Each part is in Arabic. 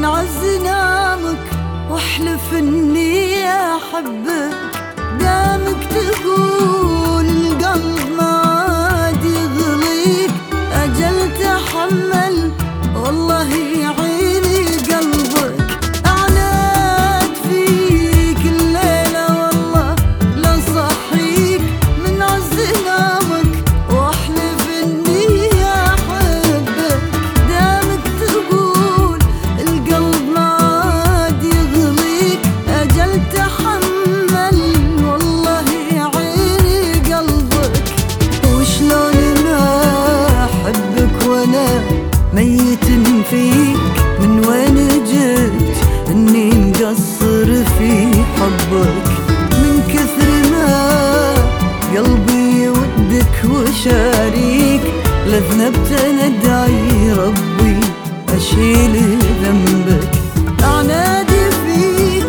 من عز نامك واحلف اني احبك، دامك تقول القلب ما عاد يغليك، اجل تحمل والله يعيني قلبك. اعنات فيك الليلة والله لا صحيك، من عز نامك واحلف اني احبك، دامك تقول القلب ما عاد يغليك، اجل تحمل والله يعيني قلبك. وشلون ما احبك وانا ميت فيك، من وين جبت اني مقصر في حبك؟ من كثر ما قلبي يودك وشاريك، لذنبت انا ادعي ربي اشيل ذنبك. اعنادي فيك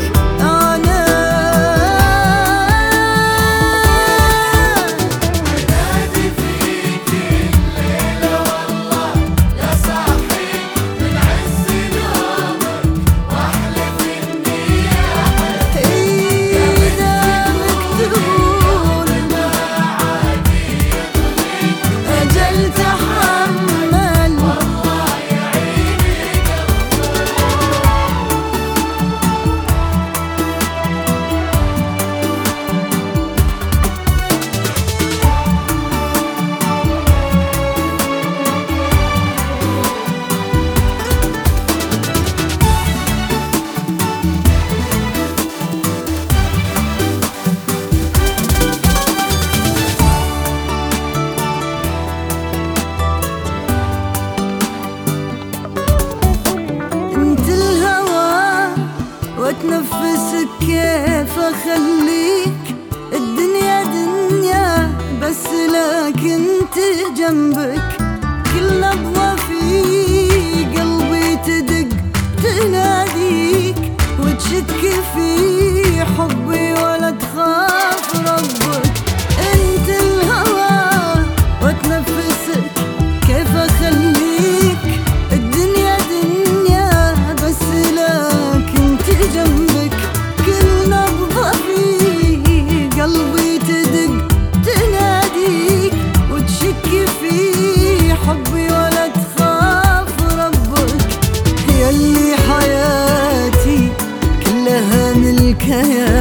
واتنفسك، كيف اخليك الدنيا دنيا بس لك انت جنبك. كل نبضة في قلبي تدق تناديك، وتشك في حبي ولا تخاف ربك. انت الهوى واتنفسك، كيف اخليك الدنيا دنيا بس لك انت جنبك. كل نبضة في قلبي تدق تناديك، وتشك في حبي ولا تخاف ربك. يلي حياتي كلها ملكها